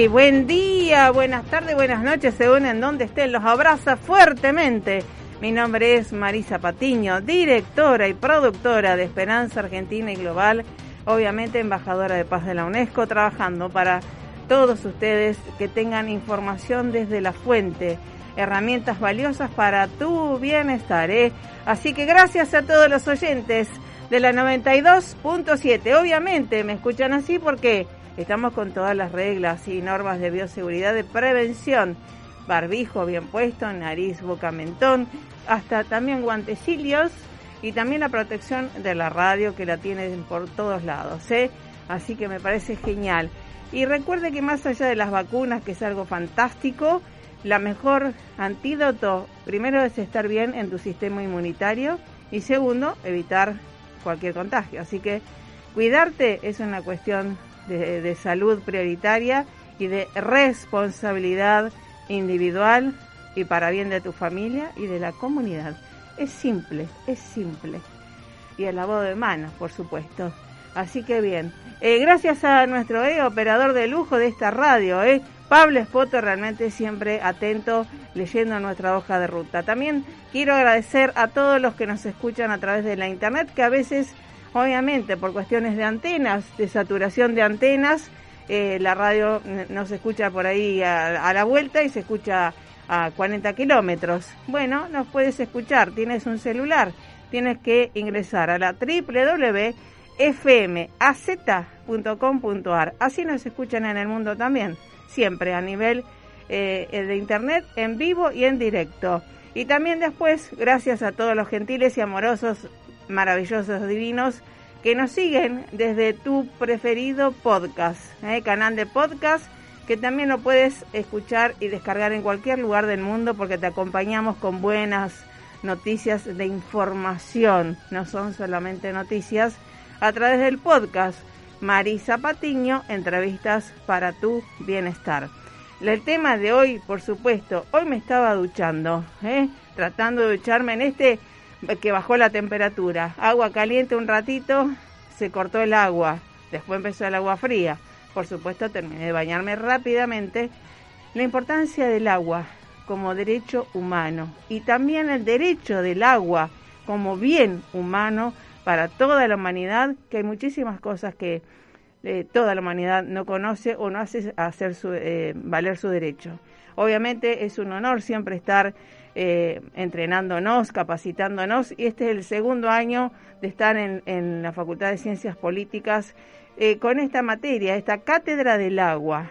buen día, buenas tardes, buenas noches, según en donde estén, los abraza fuertemente. Mi nombre es Marisa Patiño, directora y productora de Esperanza Argentina y Global, obviamente embajadora de paz de la UNESCO, trabajando para todos ustedes que tengan información desde la fuente, herramientas valiosas para tu bienestar, Así que gracias a todos los oyentes de la 92.7. Obviamente me escuchan así porque estamos con todas las reglas y normas de bioseguridad de prevención. Barbijo bien puesto, nariz, boca, mentón, hasta también guantecillos y también la protección de la radio que la tienen por todos lados, Así que me parece genial. Y recuerde que más allá de las vacunas, que es algo fantástico, la mejor antídoto, primero es estar bien en tu sistema inmunitario y segundo, evitar cualquier contagio. Así que cuidarte es una cuestión de salud prioritaria y de responsabilidad individual y para bien de tu familia y de la comunidad. Es simple. Y el lavado de manos, por supuesto. Así que bien. Gracias a nuestro operador de lujo de esta radio, Pablo Espoto, realmente siempre atento, leyendo nuestra hoja de ruta. También quiero agradecer a todos los que nos escuchan a través de la internet, que a veces, obviamente, por cuestiones de antenas, de saturación de antenas, la radio no se escucha por ahí a la vuelta y se escucha a 40 kilómetros. Bueno, nos puedes escuchar, tienes un celular, tienes que ingresar a la www.fmaz.com.ar. Así nos escuchan en el mundo también, siempre a nivel de internet, en vivo y en directo. Y también después, gracias a todos los gentiles y amorosos, maravillosos, divinos, que nos siguen desde tu preferido podcast, canal de podcast, que también lo puedes escuchar y descargar en cualquier lugar del mundo, porque te acompañamos con buenas noticias de información, no son solamente noticias, a través del podcast Marisa Patiño, entrevistas para tu bienestar. El tema de hoy, por supuesto, hoy me estaba duchando, tratando de ducharme en que bajó la temperatura, agua caliente un ratito, se cortó el agua, después empezó el agua fría, por supuesto terminé de bañarme rápidamente. La importancia del agua como derecho humano y también el derecho del agua como bien humano para toda la humanidad, que hay muchísimas cosas que toda la humanidad no conoce o no hace hacer valer su derecho. Obviamente es un honor siempre estar entrenándonos, capacitándonos, y este es el segundo año de estar en la Facultad de Ciencias Políticas con esta materia, esta cátedra del agua,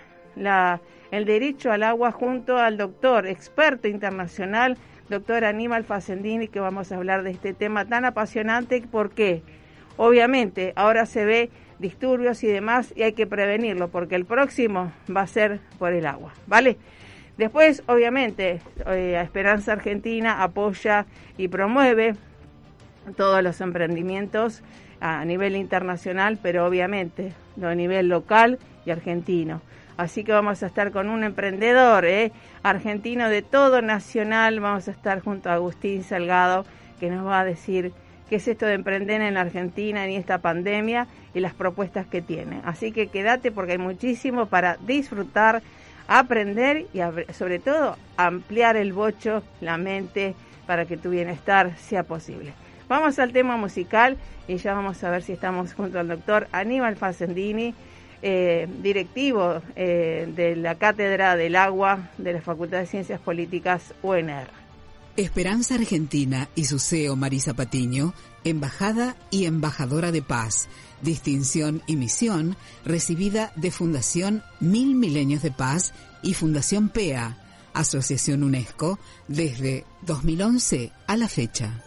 el derecho al agua, junto al doctor, experto internacional, doctor Aníbal Facendini, que vamos a hablar de este tema tan apasionante, porque obviamente ahora se ve disturbios y demás y hay que prevenirlo, porque el próximo va a ser por el agua, ¿vale? Después, obviamente, Esperanza Argentina apoya y promueve todos los emprendimientos a nivel internacional, pero obviamente a nivel local y argentino. Así que vamos a estar con un emprendedor argentino de todo nacional. Vamos a estar junto a Agustín Salgado, que nos va a decir qué es esto de emprender en la Argentina en esta pandemia y las propuestas que tiene. Así que quédate, porque hay muchísimo para disfrutar, aprender y sobre todo ampliar el bocho, la mente, para que tu bienestar sea posible. Vamos al tema musical y ya vamos a ver si estamos junto al doctor Aníbal Facendini, directivo de la Cátedra del Agua de la Facultad de Ciencias Políticas UNR. Esperanza Argentina y su CEO Marisa Patiño, embajada y embajadora de paz, distinción y misión recibida de Fundación 1000 Milenios de Paz y Fundación PEA, Asociación UNESCO, desde 2011 a la fecha.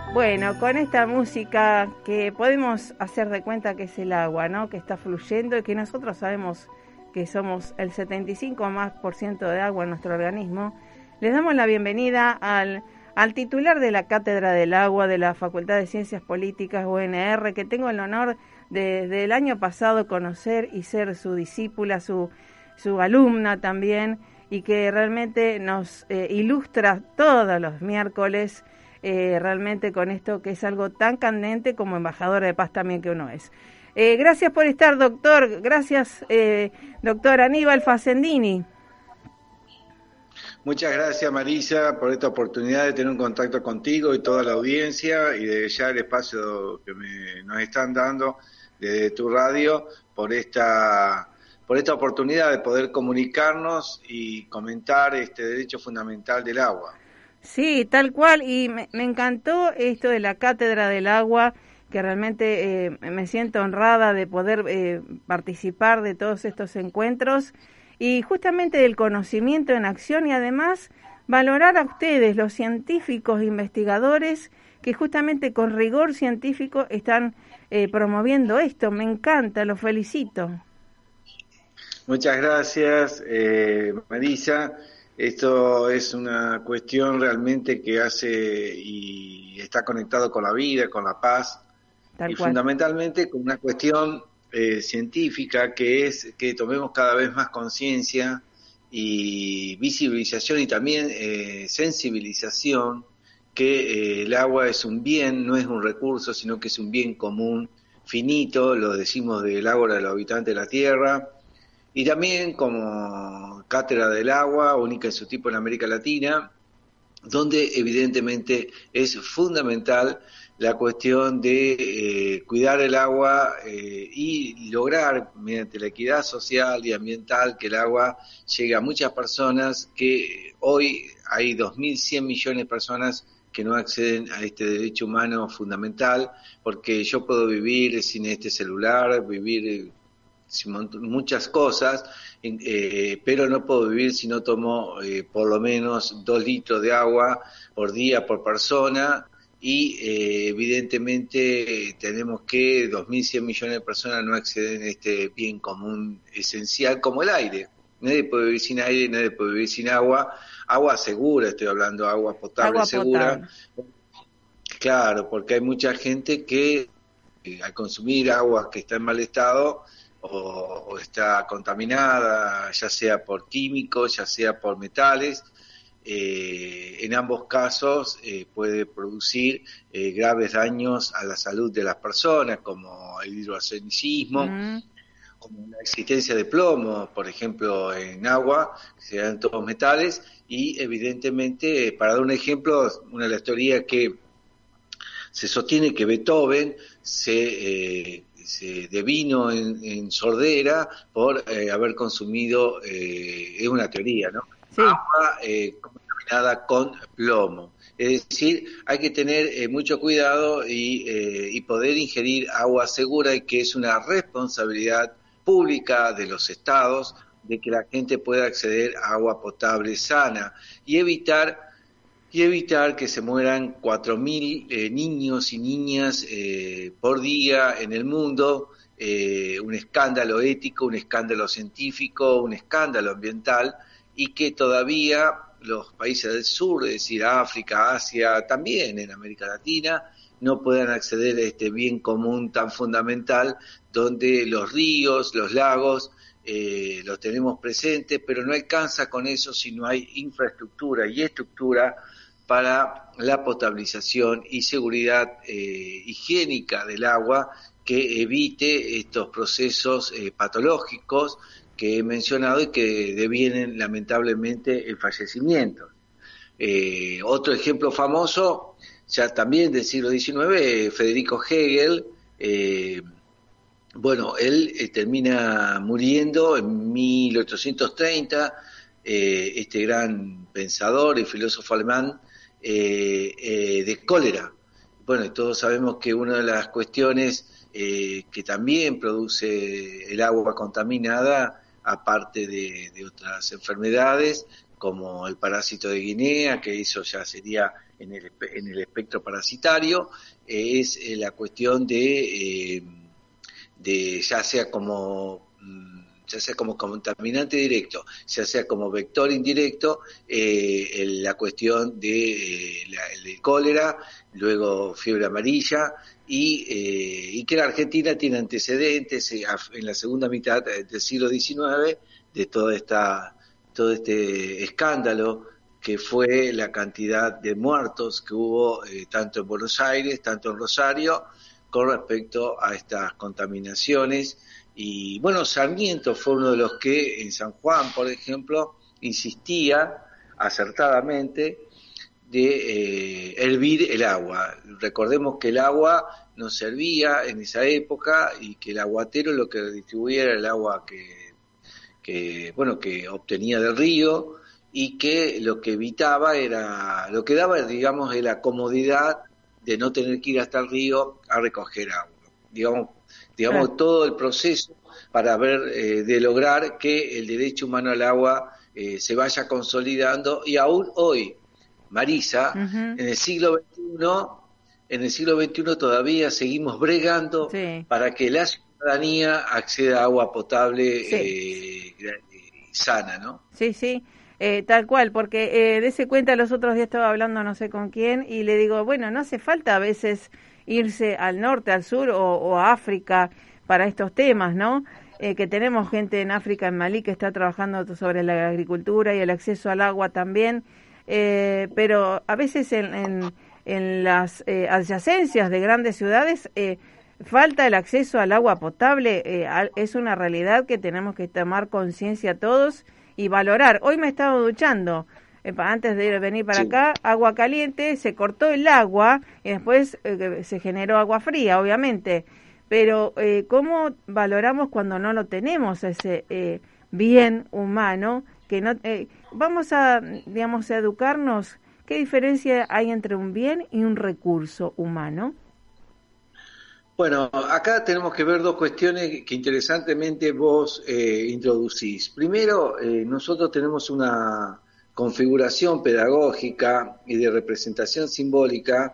Bueno, con esta música que podemos hacer de cuenta que es el agua, ¿no? Que está fluyendo y que nosotros sabemos que somos el 75% de agua en nuestro organismo, les damos la bienvenida al titular de la Cátedra del Agua de la Facultad de Ciencias Políticas UNR, que tengo el honor desde el año pasado conocer y ser su discípula, su alumna también, y que realmente nos ilustra todos los miércoles realmente con esto que es algo tan candente como embajadora de paz también que uno es. Gracias por estar, doctor. Gracias, doctor Aníbal Facendini. Muchas gracias, Marisa, por esta oportunidad de tener un contacto contigo y toda la audiencia, y de ya el espacio que nos están dando desde tu radio por esta oportunidad de poder comunicarnos y comentar este derecho fundamental del agua. Sí, tal cual, y me encantó esto de la Cátedra del Agua, que realmente me siento honrada de poder participar de todos estos encuentros y justamente del conocimiento en acción, y además valorar a ustedes, los científicos, investigadores, que justamente con rigor científico están promoviendo esto. Me encanta, los felicito. Muchas gracias, Marisa. Esto es una cuestión realmente que hace y está conectado con la vida, con la paz, y fundamentalmente con una cuestión científica, que es que tomemos cada vez más conciencia y visibilización y también sensibilización que el agua es un bien, no es un recurso, sino que es un bien común, finito, lo decimos del Ágora de los Habitantes de la Tierra. Y también como Cátedra del Agua, única en su tipo en América Latina, donde evidentemente es fundamental la cuestión de cuidar el agua y lograr, mediante la equidad social y ambiental, que el agua llegue a muchas personas, que hoy hay 2.100 millones de personas que no acceden a este derecho humano fundamental, porque yo puedo vivir sin este celular, vivir muchas cosas, pero no puedo vivir si no tomo por lo menos 2 litros de agua por día por persona, y evidentemente tenemos que 2.100 millones de personas no acceden a este bien común esencial como el aire. Nadie puede vivir sin aire, nadie puede vivir sin agua. Agua segura, estoy hablando, agua potable segura. Claro, porque hay mucha gente que al consumir agua que está en mal estado o está contaminada, ya sea por químicos, ya sea por metales, en ambos casos puede producir graves daños a la salud de las personas, como el hidroarsenicismo, como la existencia de plomo, por ejemplo, en agua, que se dan todos metales, y evidentemente, para dar un ejemplo, una de las teorías que se sostiene que Beethoven se devino en sordera por haber consumido, es una teoría, ¿no? Sí. Agua contaminada con plomo. Es decir, hay que tener mucho cuidado y poder ingerir agua segura, y que es una responsabilidad pública de los estados de que la gente pueda acceder a agua potable sana y evitar que se mueran 4.000 niños y niñas por día en el mundo. Un escándalo ético, un escándalo científico, un escándalo ambiental, y que todavía los países del sur, es decir, África, Asia, también en América Latina, no puedan acceder a este bien común tan fundamental, donde los ríos, los lagos, los tenemos presentes, pero no alcanza con eso si no hay infraestructura y estructura para la potabilización y seguridad higiénica del agua, que evite estos procesos patológicos que he mencionado y que devienen lamentablemente en fallecimientos. Otro ejemplo famoso, ya también del siglo XIX, Federico Hegel. Él termina muriendo en 1830, este gran pensador y filósofo alemán, de cólera. Bueno, y todos sabemos que una de las cuestiones que también produce el agua contaminada, aparte de otras enfermedades, como el parásito de Guinea, que eso ya sería en el espectro parasitario, es la cuestión de ya sea como contaminante directo, ya sea como vector indirecto, la cuestión de el cólera, luego fiebre amarilla, y que la Argentina tiene antecedentes en la segunda mitad del siglo XIX de todo este escándalo que fue la cantidad de muertos que hubo tanto en Buenos Aires, tanto en Rosario, con respecto a estas contaminaciones. Y bueno, Sarmiento fue uno de los que en San Juan, por ejemplo, insistía acertadamente de hervir el agua. Recordemos que el agua no servía en esa época y que el aguatero lo que distribuía era el agua que obtenía del río, y que lo que evitaba lo que daba, digamos, es la comodidad de no tener que ir hasta el río a recoger agua. Digamos todo el proceso para de lograr que el derecho humano al agua se vaya consolidando, y aún hoy, Marisa, en el siglo XXI todavía seguimos bregando para que la ciudadanía acceda a agua potable sana, ¿no? Sí. Tal cual, porque dése cuenta, los otros días estaba hablando no sé con quién y le digo, bueno, no hace falta a veces irse al norte, al sur o a África para estos temas, ¿no? Que tenemos gente en África, en Malí, que está trabajando sobre la agricultura y el acceso al agua también, pero a veces en las adyacencias de grandes ciudades falta el acceso al agua potable. Es una realidad que tenemos que tomar conciencia todos y valorar. Hoy me he estado duchando, antes de venir para acá, agua caliente, se cortó el agua y después se generó agua fría, obviamente. Pero ¿cómo valoramos cuando no lo tenemos, ese bien humano? Que no vamos a, digamos, a educarnos. ¿Qué diferencia hay entre un bien y un recurso humano? Bueno, acá tenemos que ver dos cuestiones que interesantemente vos introducís. Primero, nosotros tenemos una configuración pedagógica y de representación simbólica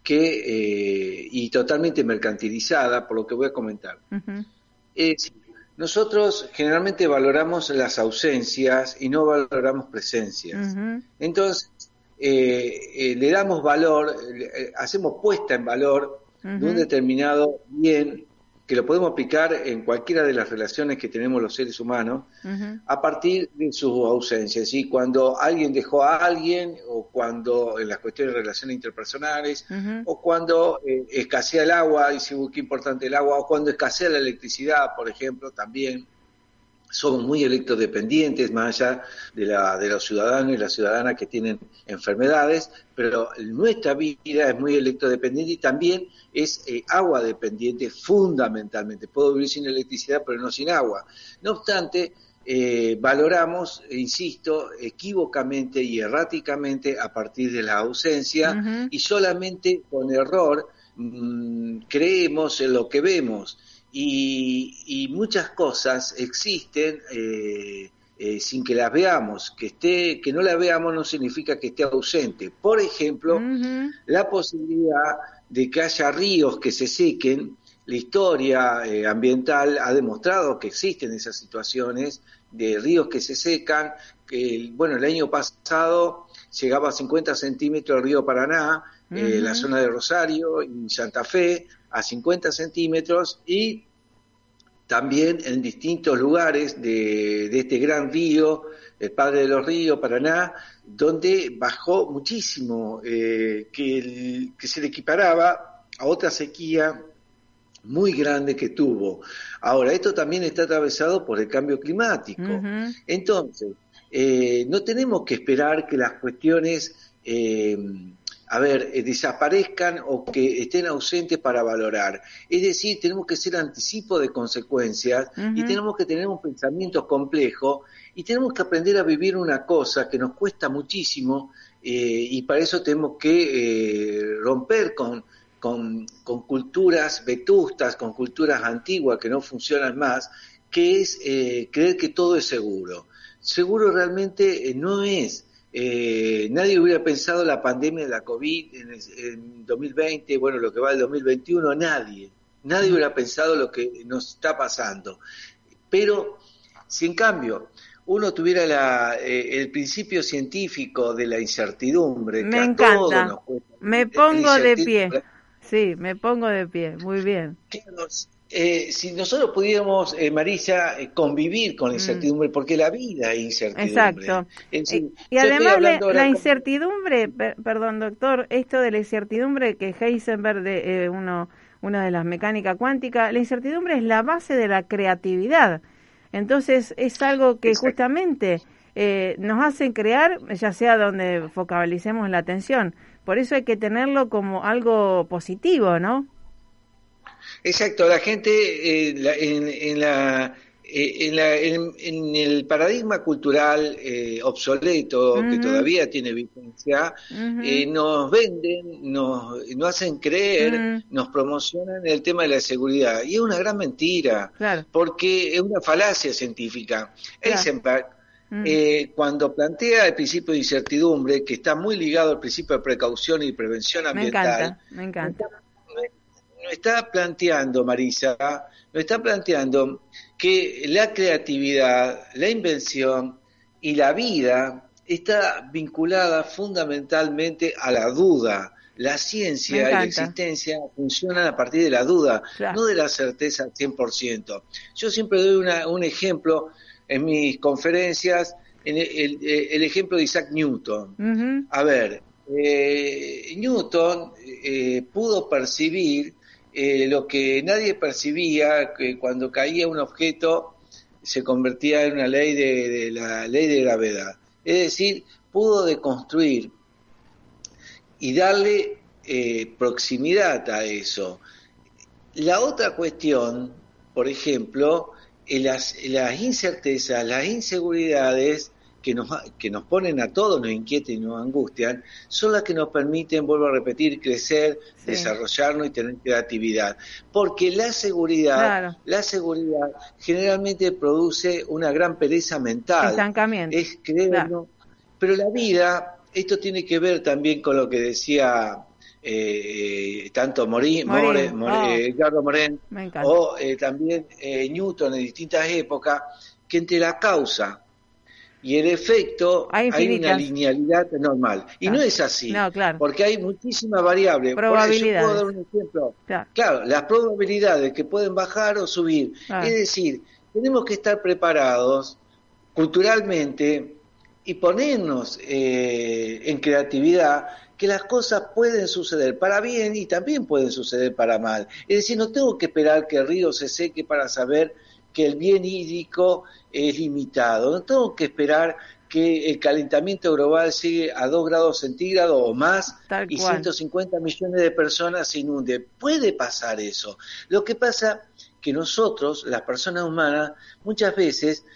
y totalmente mercantilizada, por lo que voy a comentar. Uh-huh. Nosotros generalmente valoramos las ausencias y no valoramos presencias. Uh-huh. Entonces, le damos valor, hacemos puesta en valor de un determinado bien, que lo podemos aplicar en cualquiera de las relaciones que tenemos los seres humanos, a partir de sus ausencias. ¿Sí? Cuando alguien dejó a alguien, o cuando en las cuestiones de relaciones interpersonales, o cuando escasea el agua, y si qué importante el agua, o cuando escasea la electricidad, por ejemplo, también. Somos muy electrodependientes, más allá de los ciudadanos y las ciudadanas que tienen enfermedades, pero nuestra vida es muy electrodependiente y también es agua dependiente fundamentalmente. Puedo vivir sin electricidad, pero no sin agua. No obstante, valoramos, insisto, equívocamente y erráticamente a partir de la ausencia, y solamente con error creemos en lo que vemos. Y muchas cosas existen sin que las veamos. Que no la veamos no significa que esté ausente. Por ejemplo, la posibilidad de que haya ríos que se sequen. La historia ambiental ha demostrado que existen esas situaciones de ríos que se secan. El año pasado llegaba a 50 centímetros el río Paraná, la zona de Rosario y Santa Fe, a 50 centímetros, y también en distintos lugares de este gran río, el padre de los ríos, Paraná, donde bajó muchísimo, que se le equiparaba a otra sequía muy grande que tuvo. Ahora, esto también está atravesado por el cambio climático. Entonces, no tenemos que esperar que las cuestiones desaparezcan o que estén ausentes para valorar. Es decir, tenemos que ser anticipo de consecuencias, y tenemos que tener un pensamiento complejo, y tenemos que aprender a vivir una cosa que nos cuesta muchísimo, y para eso tenemos que romper con culturas vetustas, con culturas antiguas que no funcionan más, que es creer que todo es seguro. seguro realmente no es. Nadie hubiera pensado la pandemia de la COVID en 2020, bueno, lo que va del 2021, nadie hubiera pensado lo que nos está pasando. Pero si en cambio uno tuviera el principio científico de la incertidumbre, me encanta, nos cuesta, me pongo de pie, sí, me pongo de pie, muy bien. Claro, si nosotros pudiéramos, Marisa, convivir con la incertidumbre, porque la vida es incertidumbre. Exacto. Y además la incertidumbre, perdón doctor, esto de la incertidumbre que Heisenberg, una de las mecánicas cuánticas, la incertidumbre es la base de la creatividad. Entonces es algo que justamente nos hacen crear, ya sea donde focalicemos la atención. Por eso hay que tenerlo como algo positivo, ¿no? Exacto, la gente en el paradigma cultural obsoleto, que todavía tiene vigencia, nos venden, nos hacen creer, nos promocionan el tema de la seguridad. Y es una gran mentira, claro, porque es una falacia científica. Claro. Heisenberg, cuando plantea el principio de incertidumbre, que está muy ligado al principio de precaución y prevención ambiental, me encanta. Nos está planteando, Marisa, nos está planteando que la creatividad, la invención y la vida está vinculada fundamentalmente a la duda. La ciencia y la existencia funcionan a partir de la duda, claro, no de la certeza al 100%. Yo siempre doy un ejemplo en mis conferencias, el ejemplo de Isaac Newton. A ver, Newton pudo percibir lo que nadie percibía, que cuando caía un objeto se convertía en una ley de la ley de gravedad. Es decir, pudo deconstruir y darle proximidad a eso. La otra cuestión, por ejemplo, las incertezas, las inseguridades que nos ponen a todos, nos inquietan y nos angustian, son las que nos permiten, vuelvo a repetir, crecer, sí, desarrollarnos y tener creatividad. Porque la seguridad generalmente produce una gran pereza mental. Estancamiento. Es creerlo. Claro. Pero la vida, esto tiene que ver también con lo que decía tanto Edgardo Morin o también Newton en distintas épocas, que entre la causa y el efecto hay una linealidad normal. Y no es así, claro, porque hay muchísimas variables. Probabilidades. Por eso puedo dar un ejemplo. Claro, las probabilidades que pueden bajar o subir. Es decir, tenemos que estar preparados culturalmente y ponernos en creatividad, que las cosas pueden suceder para bien y también pueden suceder para mal. Es decir, no tengo que esperar que el río se seque para saber que el bien hídrico es limitado. No tengo que esperar que el calentamiento global llegue a 2 grados centígrados o más y 150 millones de personas se inunden. Puede pasar eso. Lo que pasa que nosotros, las personas humanas, muchas veces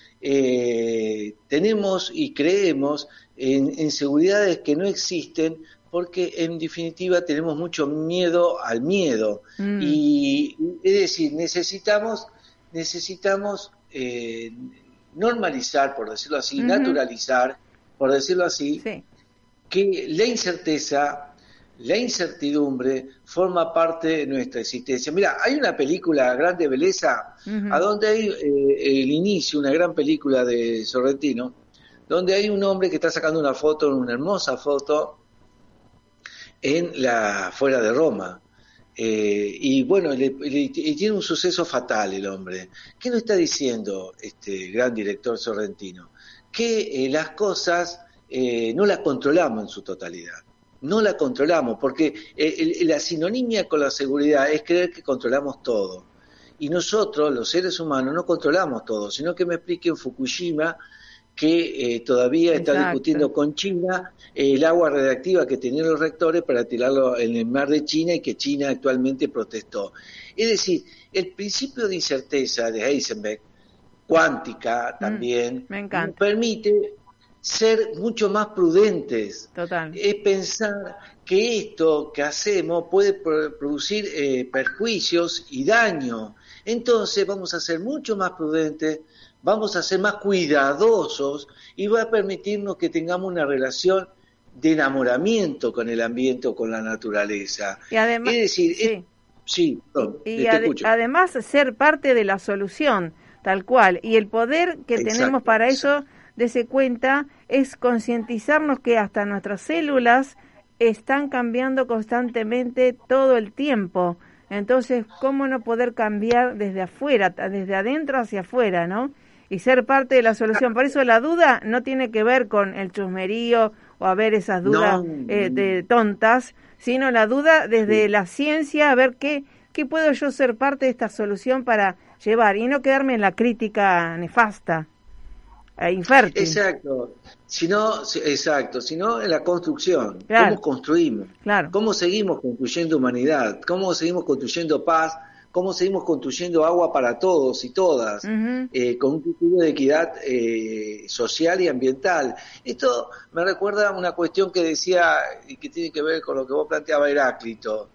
tenemos y creemos en seguridades que no existen, porque en definitiva tenemos mucho miedo al miedo. Y es decir, necesitamos normalizar, por decirlo así, naturalizar, por decirlo así, sí, que la incerteza, la incertidumbre forma parte de nuestra existencia. Mira, hay una película, Grande Belleza, a donde hay el inicio, una gran película de Sorrentino, donde hay un hombre que está sacando una foto, una hermosa foto, fuera de Roma. Y bueno, y tiene un suceso fatal el hombre. ¿Qué nos está diciendo este gran director sorrentino? Que las cosas no las controlamos en su totalidad. No la controlamos, porque la sinonimia con la seguridad es creer que controlamos todo. Y nosotros, los seres humanos, no controlamos todo, sino que me explique en Fukushima que todavía está discutiendo con China el agua radiactiva que tenían los reactores para tirarlo en el mar de China y que China actualmente protestó. Es decir, el principio de incerteza de Heisenberg, cuántica también, nos permite ser mucho más prudentes. Total. Es pensar que esto que hacemos puede producir perjuicios y daño. Entonces vamos a ser mucho más prudentes, vamos a ser más cuidadosos y va a permitirnos que tengamos una relación de enamoramiento con el ambiente o con la naturaleza. Y además, es decir, además ser parte de la solución, tal cual, y el poder que tenemos para eso, dése cuenta, es concientizarnos que hasta nuestras células están cambiando constantemente todo el tiempo. Entonces, ¿cómo no poder cambiar desde afuera, desde adentro hacia afuera, ¿no? Y ser parte de la solución. Por eso la duda no tiene que ver con el chusmerío o a ver esas dudas de tontas, sino la duda desde la ciencia, a ver qué puedo yo ser parte de esta solución para llevar y no quedarme en la crítica nefasta, infértil. Exacto, sino en la construcción. Claro. ¿Cómo construimos? Claro. ¿Cómo seguimos construyendo humanidad? ¿Cómo seguimos construyendo paz? ¿Cómo seguimos construyendo agua para todos y todas? Con un criterio de equidad social y ambiental. Esto me recuerda a una cuestión que decía, y que tiene que ver con lo que vos planteabas, Heráclito.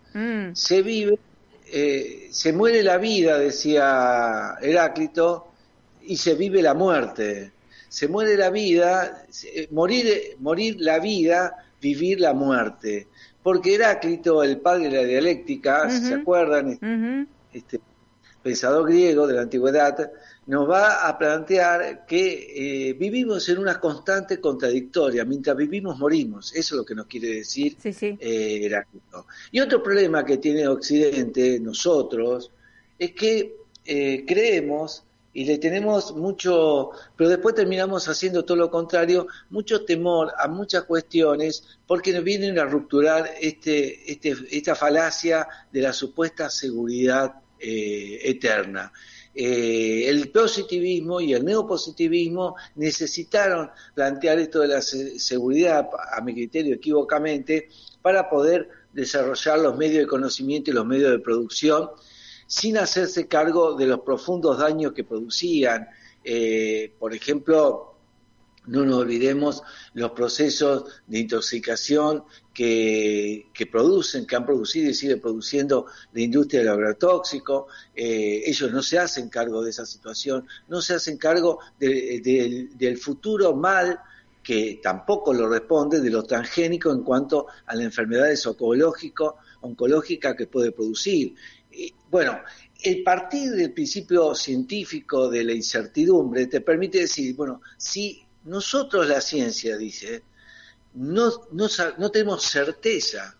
Se muere la vida, decía Heráclito, y se vive la muerte. Se muere la vida, morir la vida, vivir la muerte. Porque Heráclito, el padre de la dialéctica, si se acuerdan, este pensador griego de la antigüedad, nos va a plantear que vivimos en una constante contradictoria. Mientras vivimos, morimos. Eso es lo que nos quiere decir Heráclito. Y otro problema que tiene Occidente, nosotros, es que creemos y le tenemos mucho, pero después terminamos haciendo todo lo contrario, mucho temor a muchas cuestiones, porque nos vienen a rupturar esta falacia de la supuesta seguridad eterna. El positivismo y el neopositivismo necesitaron plantear esto de la seguridad, a mi criterio equivocamente, para poder desarrollar los medios de conocimiento y los medios de producción, sin hacerse cargo de los profundos daños que producían. Por ejemplo, no nos olvidemos los procesos de intoxicación que han producido y siguen produciendo la industria del agrotóxico. Ellos no se hacen cargo de esa situación, no se hacen cargo del futuro mal, que tampoco lo responde, de los transgénicos en cuanto a las enfermedades oncológicas que puede producir. Bueno, el partir del principio científico de la incertidumbre te permite decir, bueno, si nosotros la ciencia dice, no tenemos certeza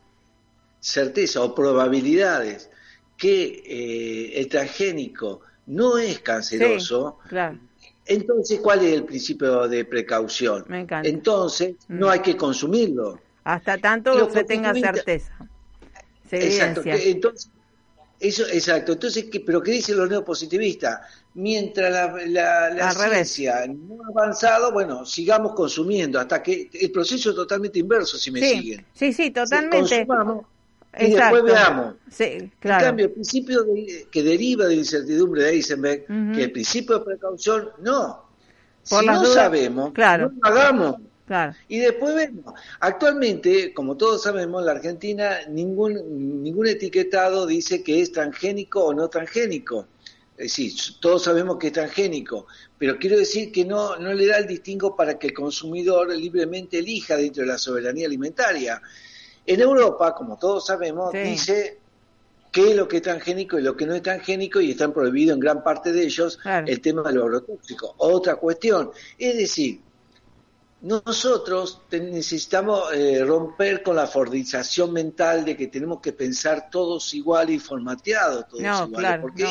o probabilidades que el transgénico no es canceroso, claro. Entonces, ¿cuál es el principio de precaución? Me encanta. Entonces, no hay que consumirlo. Hasta tanto se tenga certeza. Exacto. Entonces, Entonces, ¿pero qué dicen los neopositivistas? Mientras la ciencia no ha avanzado, bueno, sigamos consumiendo, hasta que el proceso es totalmente inverso, si me siguen. Sí, totalmente. Consumamos y después veamos. Sí, claro. En cambio, el principio que deriva de la incertidumbre de Heisenberg, que el principio de precaución, no. Si no sabemos, no lo hagamos. Claro. Y después vemos. Actualmente, como todos sabemos, en la Argentina ningún etiquetado dice que es transgénico o no transgénico. Es decir, todos sabemos que es transgénico, pero quiero decir que no le da el distingo para que el consumidor libremente elija dentro de la soberanía alimentaria. En Europa, como todos sabemos, dice qué es lo que es transgénico y lo que no es transgénico, y están prohibidos en gran parte de ellos el tema de lo agrotóxico. Otra cuestión, es decir, nosotros necesitamos romper con la fordización mental de que tenemos que pensar todos igual y formateados todos iguales, porque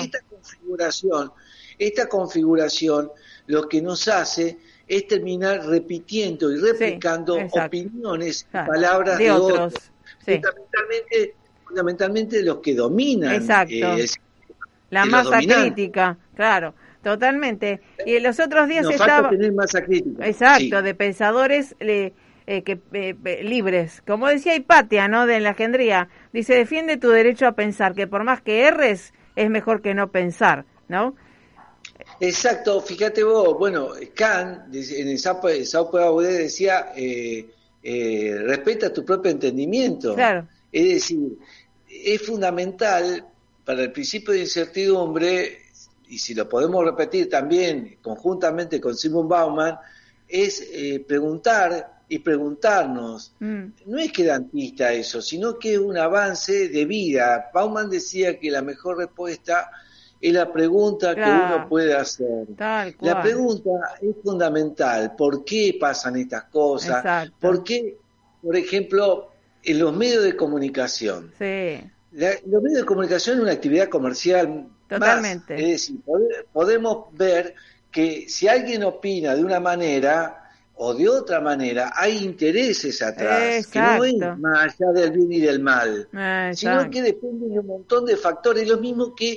esta configuración lo que nos hace es terminar repitiendo y replicando opiniones y palabras de otros. Fundamentalmente los que dominan. La masa crítica, claro. Totalmente. Y en los otros días estaba tener masa crítica. Exacto, de pensadores libres. Como decía Hipatia, ¿no? De la Engendría, dice, defiende tu derecho a pensar, que por más que erres, es mejor que no pensar, ¿no? Exacto, fíjate vos, bueno, Kant, en el Sao decía, respeta tu propio entendimiento. Claro. Es decir, es fundamental para el principio de incertidumbre y si lo podemos repetir también conjuntamente con Zygmunt Bauman, es preguntar y preguntarnos. No es quedantista eso, sino que es un avance de vida. Bauman decía que la mejor respuesta es la pregunta que uno puede hacer. La pregunta es fundamental. ¿Por qué pasan estas cosas? Exacto. ¿Por qué, por ejemplo, en los medios de comunicación? Sí. Los medios de comunicación es una actividad comercial. Totalmente. Más. Es decir, podemos ver que si alguien opina de una manera o de otra manera, hay intereses atrás, Exacto. que no es más allá del bien y del mal, sino que depende de un montón de factores, lo mismo que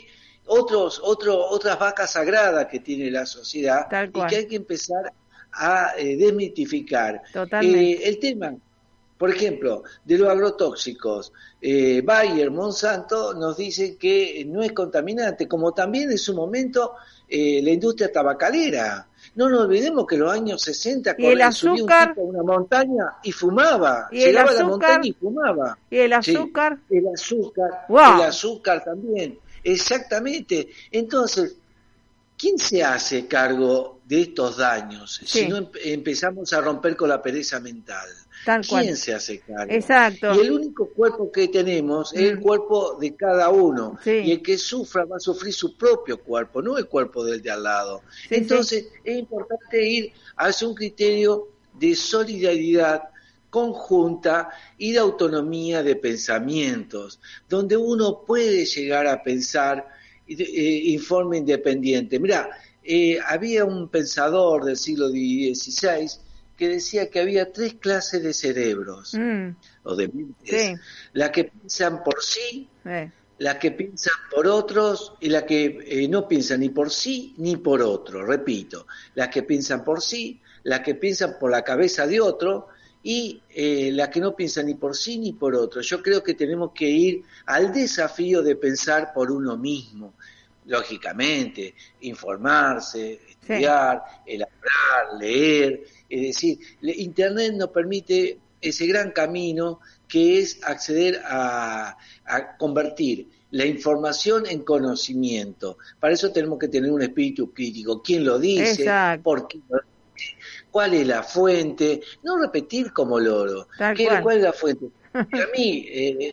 otras vacas sagradas que tiene la sociedad y que hay que empezar a desmitificar. El tema, por ejemplo, de los agrotóxicos, Bayer, Monsanto nos dice que no es contaminante, como también en su momento la industria tabacalera. No nos olvidemos que en los años 60 subía un tipo a una montaña y fumaba. Llegaba a la montaña y fumaba. ¿Y el azúcar? Sí, el azúcar, wow. El azúcar también. Exactamente. Entonces, ¿quién se hace cargo de estos daños si no empezamos a romper con la pereza mental? ¿Quién se hace cargo? Exacto. Y el único cuerpo que tenemos es el cuerpo de cada uno. Y el que sufra va a sufrir su propio cuerpo, no el cuerpo del de al lado. Entonces, es importante ir hacia un criterio de solidaridad conjunta y de autonomía de pensamientos, donde uno puede llegar a pensar informe independiente. Mirá, había un pensador del siglo XVI que decía que había 3 clases de cerebros, o de mentes, las que piensan por sí, las que piensan por otros y las que no piensan ni por sí ni por otro. Repito, las que piensan por sí, las que piensan por la cabeza de otro y las que no piensan ni por sí ni por otro. Yo creo que tenemos que ir al desafío de pensar por uno mismo. Lógicamente, informarse, estudiar, elaborar, leer. Es decir, Internet nos permite ese gran camino que es acceder a convertir la información en conocimiento. Para eso tenemos que tener un espíritu crítico. ¿Quién lo dice? Exacto. ¿Por qué lo dice? ¿Cuál es la fuente? No repetir como loro. ¿Cuál es la fuente? Para mí,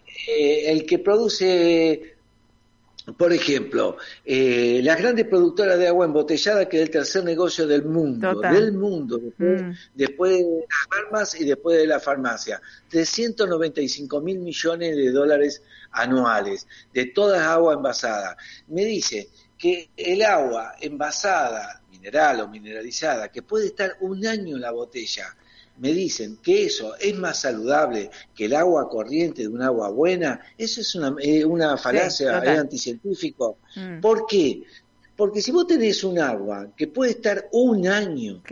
el que produce... Por ejemplo, las grandes productoras de agua embotellada, que es el tercer negocio del mundo, después de las armas y después de la farmacia, 395.000 millones de dólares anuales, de toda agua envasada. Me dice que el agua envasada, mineral o mineralizada, que puede estar un año en la botella, me dicen que eso es más saludable que el agua corriente de un agua buena. Eso es una falacia, es anticientífico. ¿Por qué? Porque si vos tenés un agua que puede estar un año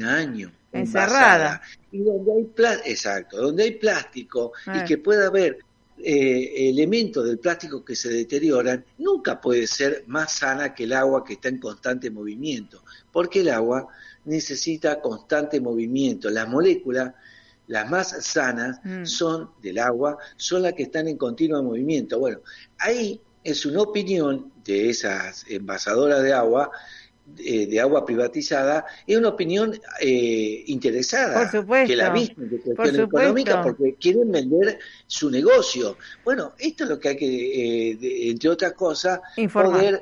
encerrada, y donde hay plástico y que pueda haber elementos del plástico que se deterioran, nunca puede ser más sana que el agua que está en constante movimiento, porque el agua necesita constante movimiento. Las moléculas, las más sanas, son del agua, son las que están en continuo movimiento. Bueno, ahí es una opinión de esas envasadoras de agua privatizada, es una opinión interesada, por supuesto, que la visten de cuestión económica porque quieren vender su negocio. Bueno, esto es lo que hay que, entre otras cosas, poder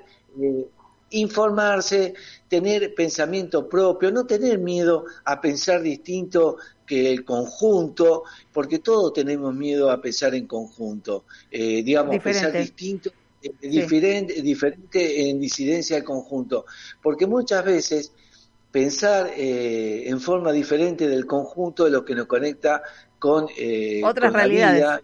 informarse, tener pensamiento propio, no tener miedo a pensar distinto que el conjunto, porque todos tenemos miedo a pensar en conjunto, pensar distinto, diferente en disidencia al conjunto, porque muchas veces pensar en forma diferente del conjunto es lo que nos conecta con otras realidades.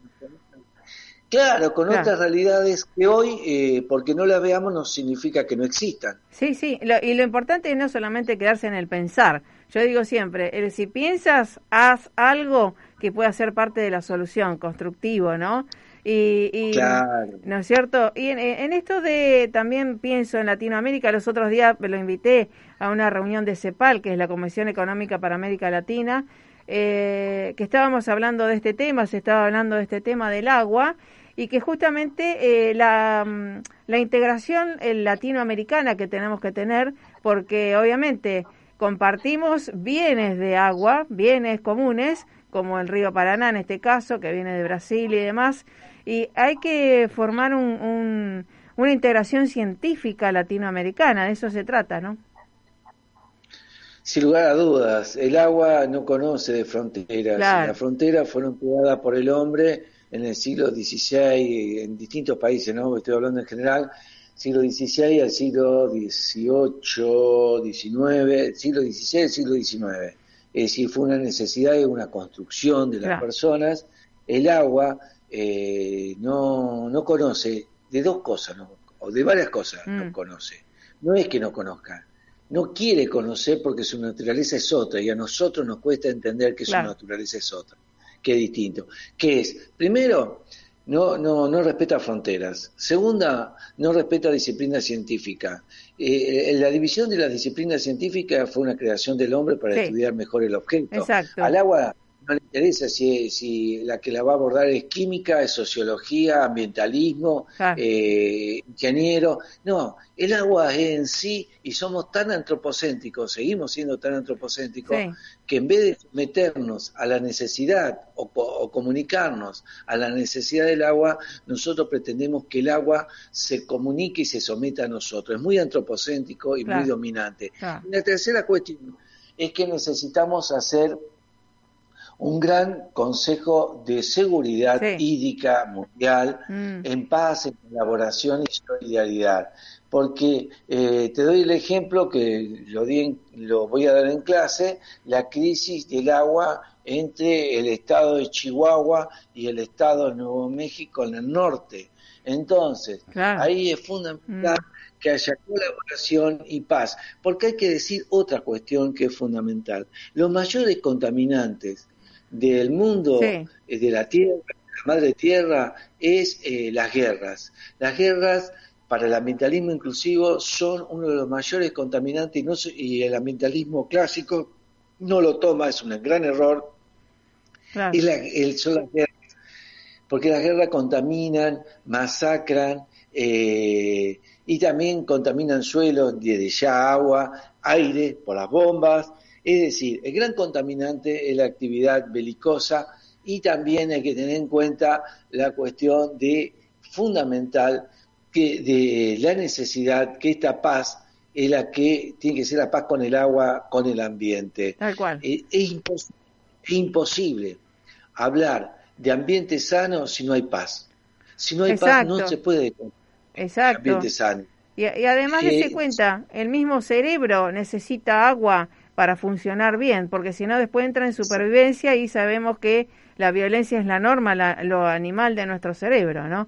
Claro, con otras realidades que hoy, porque no las veamos, no significa que no existan. Sí, y lo importante es no solamente quedarse en el pensar. Yo digo siempre, si piensas, haz algo que pueda ser parte de la solución, constructivo, ¿no? Y claro. ¿No es cierto? Y en esto también pienso en Latinoamérica. Los otros días me lo invité a una reunión de CEPAL, que es la Comisión Económica para América Latina, que estábamos hablando de este tema, se estaba hablando de este tema del agua. y que justamente la integración latinoamericana que tenemos que tener, porque obviamente compartimos bienes de agua, bienes comunes, como el río Paraná en este caso, que viene de Brasil y demás, y hay que formar una integración científica latinoamericana, de eso se trata, ¿no? Sin lugar a dudas, el agua no conoce de fronteras. Claro. Las fronteras fueron creadas por el hombre en el siglo XVI, en distintos países, ¿no? Estoy hablando en general, siglo XVI al siglo XVIII, XIX, siglo XVI al siglo XIX. Es decir, fue una necesidad y una construcción de las personas. El agua no conoce de dos cosas, ¿no? O de varias cosas no conoce. No es que no conozca, no quiere conocer porque su naturaleza es otra y a nosotros nos cuesta entender que su naturaleza es otra, que es distinto. Que es, primero, no respeta fronteras. Segunda, no respeta disciplina científica. La división de las disciplinas científicas fue una creación del hombre para estudiar mejor el objeto. Exacto. Al agua no le interesa si la que la va a abordar es química, es sociología, ambientalismo, ingeniero. No, el agua es en sí, y somos tan antropocéntricos, seguimos siendo tan antropocéntricos, que en vez de meternos a la necesidad o comunicarnos a la necesidad del agua, nosotros pretendemos que el agua se comunique y se someta a nosotros. Es muy antropocéntrico y muy dominante. Y la tercera cuestión es que necesitamos hacer un gran consejo de seguridad hídrica mundial en paz, en colaboración y solidaridad. Porque te doy el ejemplo que lo voy a dar en clase, la crisis del agua entre el estado de Chihuahua y el estado de Nuevo México en el norte. Entonces, ahí es fundamental que haya colaboración y paz, porque hay que decir otra cuestión que es fundamental. Los mayores contaminantes del mundo, de la tierra, de la madre tierra, es las guerras. Las guerras, para el ambientalismo inclusivo, son uno de los mayores contaminantes y el ambientalismo clásico no lo toma, es un gran error. Son las guerras, porque las guerras contaminan, masacran y también contaminan suelos, desde ya agua, aire, por las bombas. Es decir, el gran contaminante es la actividad belicosa y también hay que tener en cuenta la cuestión fundamental de la necesidad que esta paz es la que tiene que ser la paz con el agua, con el ambiente. Tal cual. Es imposible hablar de ambiente sano si no hay paz. Si no hay paz no se puede ambiente sano. Y además de cuenta, el mismo cerebro necesita agua para funcionar bien, porque si no después entra en supervivencia y sabemos que la violencia es la norma, lo animal de nuestro cerebro, ¿no?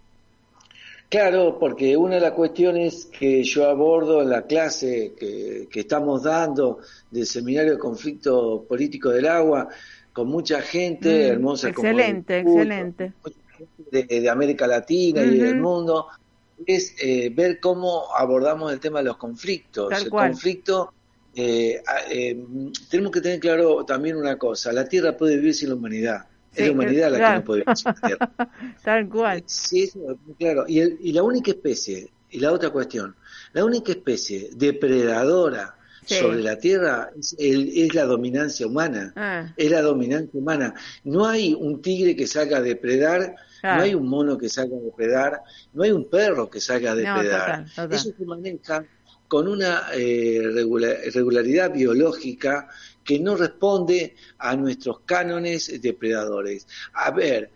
Claro, porque una de las cuestiones que yo abordo en la clase que estamos dando del Seminario de Conflicto Político del Agua, con mucha gente hermosa, excelente, como excelente, de América Latina y del mundo, es ver cómo abordamos el tema de los conflictos. Tal cual. Conflicto, tenemos que tener claro también una cosa: la Tierra puede vivir sin la humanidad. Es la humanidad la que no puede vivir sin la Tierra. Tal cual. Sí, eso es muy claro. Y la única especie, y la otra cuestión, la única especie depredadora sobre la Tierra es la dominancia humana. Es la dominancia humana. No hay un tigre que salga a depredar, no hay un mono que salga a depredar, no hay un perro que salga a depredar. Total. Eso se maneja con una regularidad biológica que no responde a nuestros cánones depredadores. A ver,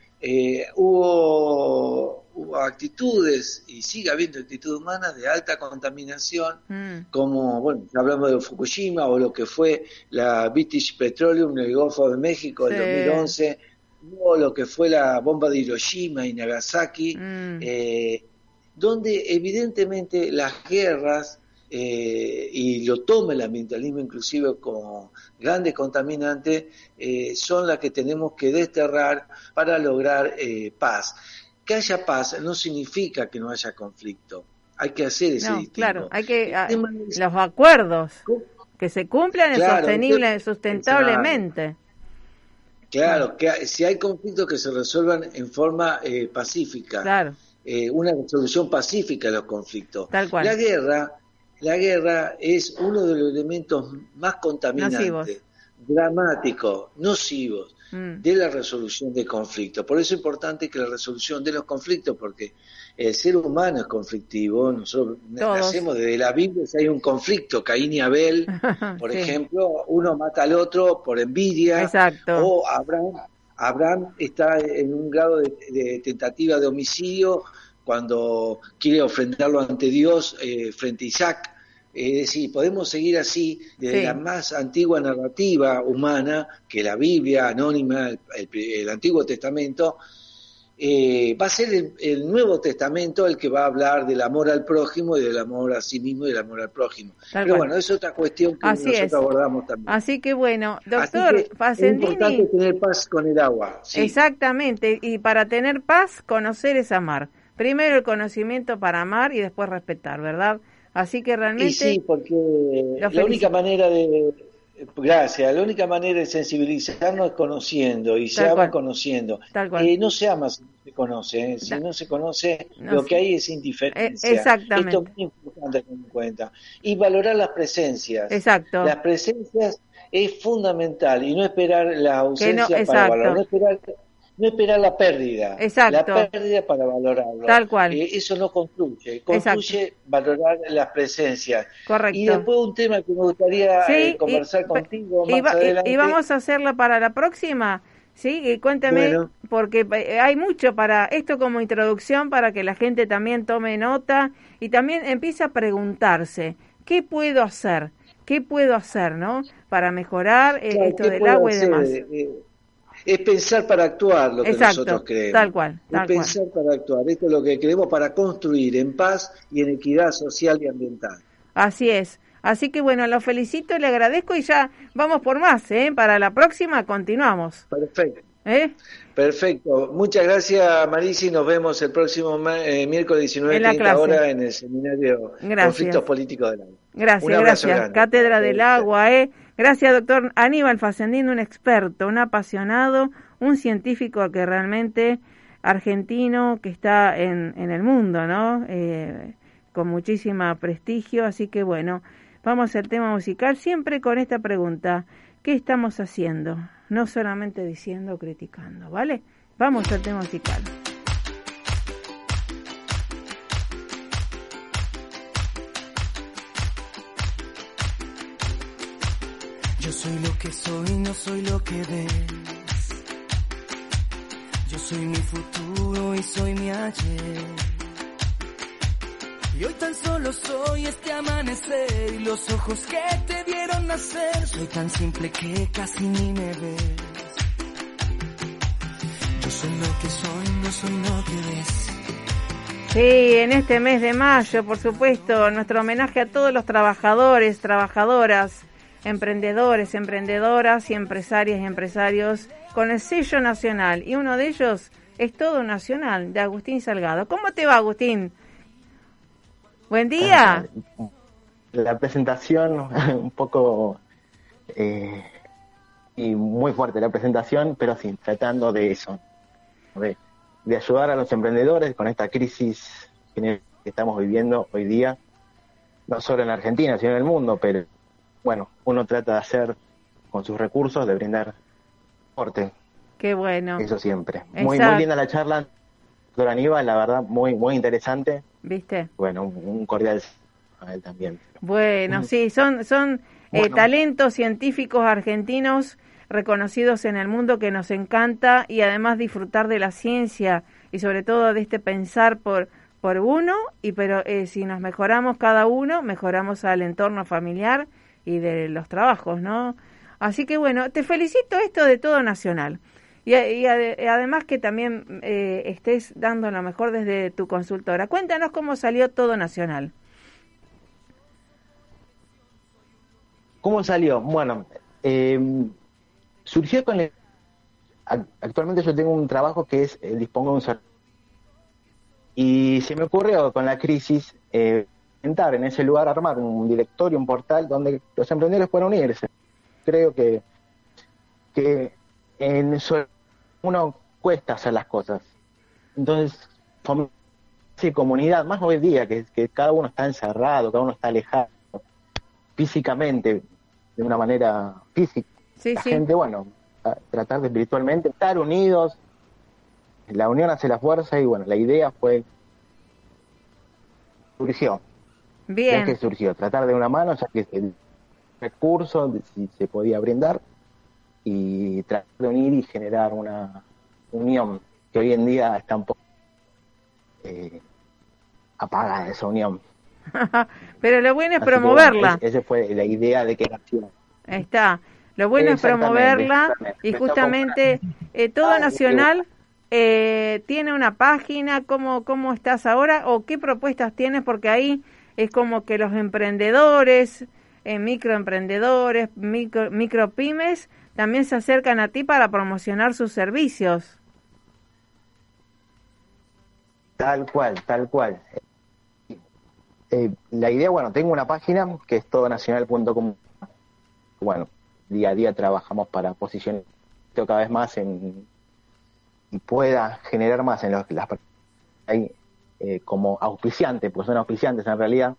hubo actitudes, y sigue habiendo actitudes humanas de alta contaminación, como, bueno, hablamos de Fukushima o lo que fue la British Petroleum en el Golfo de México en 2011, o lo que fue la bomba de Hiroshima y Nagasaki, donde evidentemente las guerras, y lo toma el ambientalismo inclusive como grandes contaminantes, son las que tenemos que desterrar para lograr paz. Que haya paz no significa que no haya conflicto. Hay que hacer ese distingo. Claro, hay que los acuerdos que se cumplan sustentablemente. Claro, que si hay conflictos que se resuelvan en forma pacífica, Claro, una resolución pacífica de los conflictos. tal cual. La guerra es uno de los elementos más Nocivos. contaminantes, dramáticos, nocivos de la resolución de conflictos. Por eso es importante que la resolución de los conflictos, porque el ser humano es conflictivo, nosotros nacemos desde la Biblia, si hay un conflicto, Caín y Abel, por Sí. ejemplo, uno mata al otro por envidia, Exacto. o Abraham está en un grado de tentativa de homicidio cuando quiere ofrendarlo ante Dios frente a Isaac. Es decir, podemos seguir así desde Sí. la más antigua narrativa humana, que la Biblia anónima, el Antiguo Testamento, va a ser el Nuevo Testamento el que va a hablar del amor al prójimo y del amor a sí mismo y del amor al prójimo. Tal Pero cual. bueno, es otra cuestión que Así nosotros es. abordamos también. Así que bueno, Así doctor que es Facendini. importante tener paz con el agua. Sí. Exactamente, y para tener paz, conocer es amar. Primero el conocimiento para amar y después respetar, ¿verdad? Así que realmente... Y sí, porque la única manera la única manera de sensibilizarnos es conociendo, y se ama conociendo. Tal cual. No se ama si no se conoce, si no se conoce, No lo sé. que hay es indiferencia. Exactamente. Esto es muy importante tener en cuenta. Y valorar las presencias. Exacto. Las presencias es fundamental, y no esperar la ausencia para valorar, no esperar la pérdida. Exacto. La pérdida para valorarlo. Tal cual. Eso no construye valorar las presencias. Correcto. Y después un tema que me gustaría conversar contigo más adelante. Y vamos a hacerla para la próxima, ¿sí? Y cuéntame, porque hay mucho para esto como introducción, para que la gente también tome nota y también empiece a preguntarse, ¿qué puedo hacer? ¿Qué puedo hacer, no? Para mejorar esto del agua y demás. Es pensar para actuar lo que nosotros creemos. Tal cual. Pensar para actuar. Esto es lo que queremos para construir en paz y en equidad social y ambiental. Así es. Así que bueno, lo felicito, le agradezco y ya vamos por más, Para la próxima continuamos. Perfecto. Perfecto. Muchas gracias, Marisa, y nos vemos el próximo miércoles 19:30 horas en el seminario Conflictos Políticos del Agua. Gracias. Grande. Cátedra del Agua, Gracias, doctor Aníbal Facendini, un experto, un apasionado, un científico que realmente argentino que está en el mundo, ¿no? Con muchísimo prestigio, así que bueno, vamos al tema musical, siempre con esta pregunta, ¿qué estamos haciendo? No solamente diciendo, criticando, ¿vale? Vamos al tema musical. Yo soy lo que soy, no soy lo que ves. Yo soy mi futuro y soy mi ayer. Y hoy tan solo soy este amanecer y los ojos que te vieron nacer. Soy tan simple que casi ni me ves. Yo soy lo que soy, no soy lo que ves. Sí, en este mes de mayo, por supuesto, nuestro homenaje a todos los trabajadores, trabajadoras, emprendedores, emprendedoras y empresarias y empresarios con el sello nacional. Y uno de ellos es Todo Nacional, de Agustín Salgado. ¿Cómo te va, Agustín? Buen día. La presentación un poco y muy fuerte la presentación, pero sí, tratando de eso, de ayudar a los emprendedores con esta crisis que estamos viviendo hoy día, no solo en Argentina, sino en el mundo, pero bueno, uno trata de hacer con sus recursos, de brindar soporte. Qué bueno. Eso siempre. Muy linda la charla, doctor Aníbal, la verdad, muy interesante. ¿Viste? Bueno, un cordial a él también. Bueno, sí, son talentos científicos argentinos reconocidos en el mundo que nos encanta, y además disfrutar de la ciencia y sobre todo de este pensar por uno, pero si nos mejoramos cada uno, mejoramos al entorno familiar y de los trabajos, ¿no? Así que bueno, te felicito esto de Todo Nacional. Y además que también estés dando lo mejor desde tu consultora. Cuéntanos cómo salió Todo Nacional. ¿Cómo salió? Bueno, surgió con actualmente yo tengo un trabajo que es dispongo de un servicio. Y se me ocurrió con la crisis intentar en ese lugar armar un directorio, un portal donde los emprendedores puedan unirse. Creo que uno cuesta hacer las cosas. Entonces, comunidad, más hoy día, que cada uno está encerrado, cada uno está alejado físicamente, de una manera física. Sí, La sí. gente, bueno, tratar de espiritualmente estar unidos, la unión hace la fuerza, y bueno, la idea surgió. Bien. ¿De qué surgió? Tratar de una mano, ya que el recurso si se podía brindar, y tratar de unir y generar una unión que hoy en día está un poco apagada, esa unión. Pero lo bueno es Así promoverla. Que, bueno, esa fue la idea de que nació. Está. Lo bueno es promoverla, y justamente Todo Nacional tiene una página. ¿Cómo estás ahora o qué propuestas tienes? Porque ahí es como que los emprendedores, microemprendedores, micropymes también se acercan a ti para promocionar sus servicios. Tal cual. La idea, bueno, tengo una página que es todonacional.com. Bueno, día a día trabajamos para posicionar cada vez más y pueda generar más en las personas como auspiciantes, pues son auspiciantes en realidad,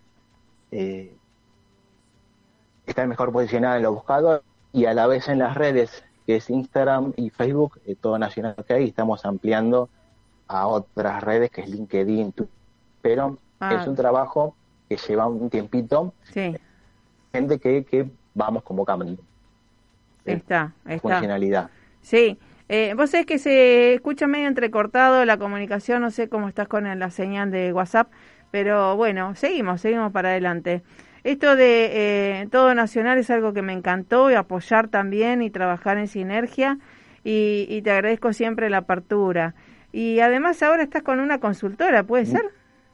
están mejor posicionadas en los buscadores, y a la vez en las redes, que es Instagram y Facebook, Todo Nacional, que ahí estamos ampliando a otras redes, que es LinkedIn, pero es un trabajo que lleva un tiempito. Sí. Gente que vamos convocando. Está. Funcionalidad. Sí. Vos sabés que se escucha medio entrecortado la comunicación, no sé cómo estás con la señal de WhatsApp, pero bueno, seguimos para adelante. Esto de Todo Nacional es algo que me encantó, y apoyar también y trabajar en sinergia, y te agradezco siempre la apertura. Y además ahora estás con una consultora, ¿puede ser?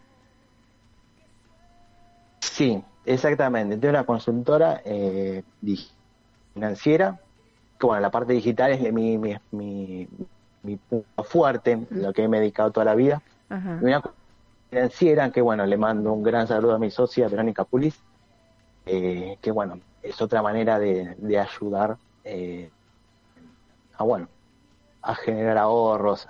Sí, exactamente. Tengo una consultora financiera, que bueno, la parte digital es mi punto fuerte, lo que me he dedicado toda la vida. Ajá. Y una financiera que bueno, le mando un gran saludo a mi socia Verónica Pulis, que bueno, es otra manera de ayudar a generar ahorros,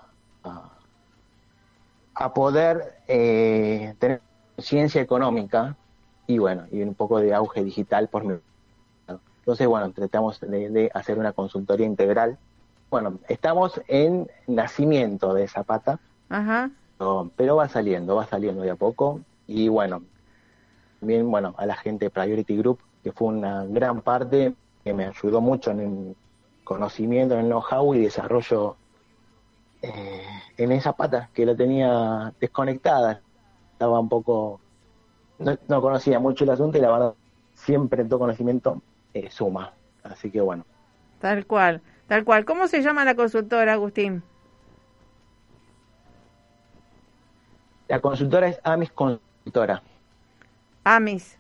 a poder tener conciencia económica, y bueno, y un poco de auge digital por mi lado. Entonces, bueno, tratamos de hacer una consultoría integral. Bueno, estamos en nacimiento de esa pata. Ajá. Pero va saliendo de a poco. Y bueno, también, bueno, a la gente de Priority Group, que fue una gran parte que me ayudó mucho en el conocimiento, en el know-how y desarrollo en esa pata que la tenía desconectada. Estaba un poco, no conocía mucho el asunto, y la verdad, siempre todo conocimiento suma. Así que bueno. Tal cual. ¿Cómo se llama la consultora, Agustín? La consultora es Amis Consultora. Amis.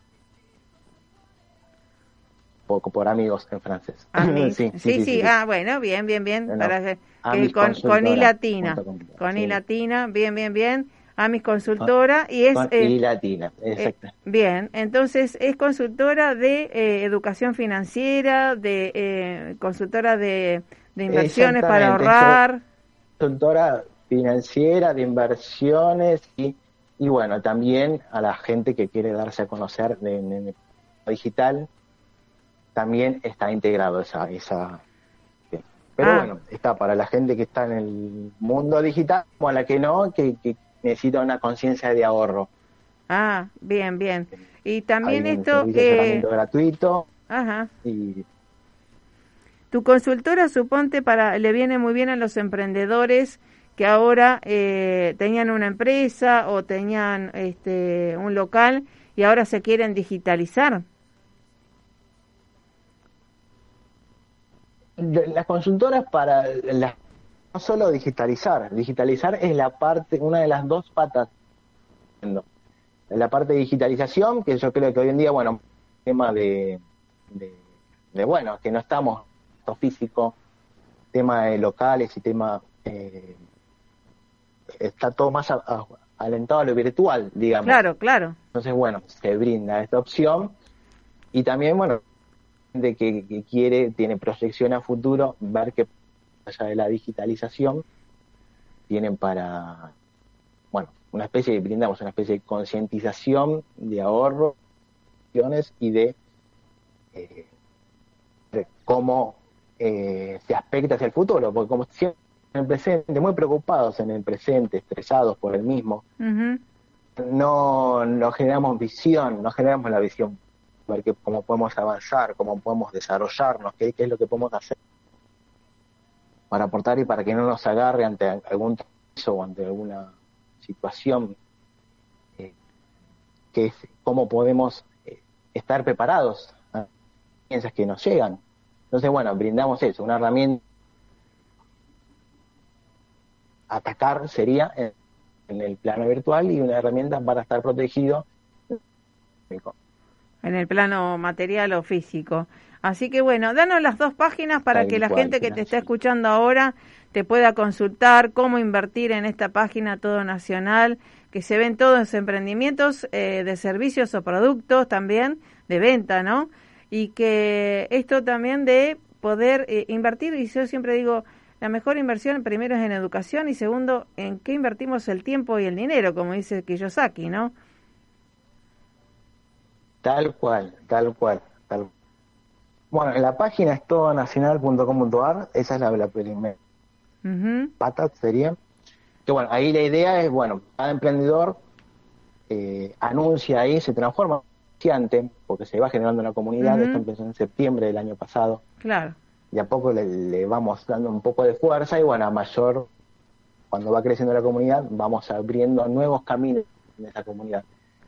Poco por amigos en francés. Amis. Sí. Ah, bueno, bien. No, Para que con I latina. Con I latina, bien. Amis Consultora. Y es con I latina, exacto. Bien, entonces es consultora de educación financiera, consultora de inversiones para ahorrar. Consultora financiera, de inversiones, y bueno, también a la gente que quiere darse a conocer en el digital, también está integrado esa. Pero bueno, está para la gente que está en el mundo digital, como a la que no, que necesita una conciencia de ahorro. Ah, bien. Y también hay esto... un asesoramiento gratuito. Ajá. Y tu consultora, suponte, le viene muy bien a los emprendedores que ahora tenían una empresa o tenían un local y ahora se quieren digitalizar. Las consultoras no solo digitalizar es una de las dos patas. La parte de digitalización, que yo creo que hoy en día, bueno, tema de bueno, que no estamos físico, tema de locales y tema está todo más alentado a lo virtual, digamos. Claro. Entonces, bueno, se brinda esta opción, y también, bueno, de que quiere, tiene proyección a futuro, ver que allá de la digitalización, tienen para, bueno, brindamos una especie de concientización, de ahorro y de cómo se aspecta hacia el futuro, porque como siempre en el presente, muy preocupados en el presente, estresados por el mismo, no generamos visión, no generamos la visión para ver cómo podemos avanzar, cómo podemos desarrollarnos, qué es lo que podemos hacer para aportar y para que no nos agarre ante algún tropiezo o ante alguna situación, que es cómo podemos estar preparados a las experiencias que nos llegan. Entonces, bueno, brindamos eso, una herramienta. Atacar sería en el plano virtual y una herramienta para estar protegido en el plano material o físico. Así que bueno, danos las 2 páginas para que la gente que te está escuchando ahora te pueda consultar cómo invertir en esta página Todo Nacional, que se ven todos los emprendimientos de servicios o productos también, de venta, ¿no? Y que esto también de poder invertir, y yo siempre digo, la mejor inversión primero es en educación y segundo, en qué invertimos el tiempo y el dinero, como dice Kiyosaki, ¿no? Tal cual. Bueno, en la página es todonacional.com.ar, esa es la primera pata sería. Que bueno, ahí la idea es, bueno, cada emprendedor anuncia ahí, se transforma en comerciante, porque se va generando una comunidad. Esto empezó en septiembre del año pasado. Claro. Y a poco le vamos dando un poco de fuerza y bueno, a mayor, cuando va creciendo la comunidad, vamos abriendo nuevos caminos en esa comunidad.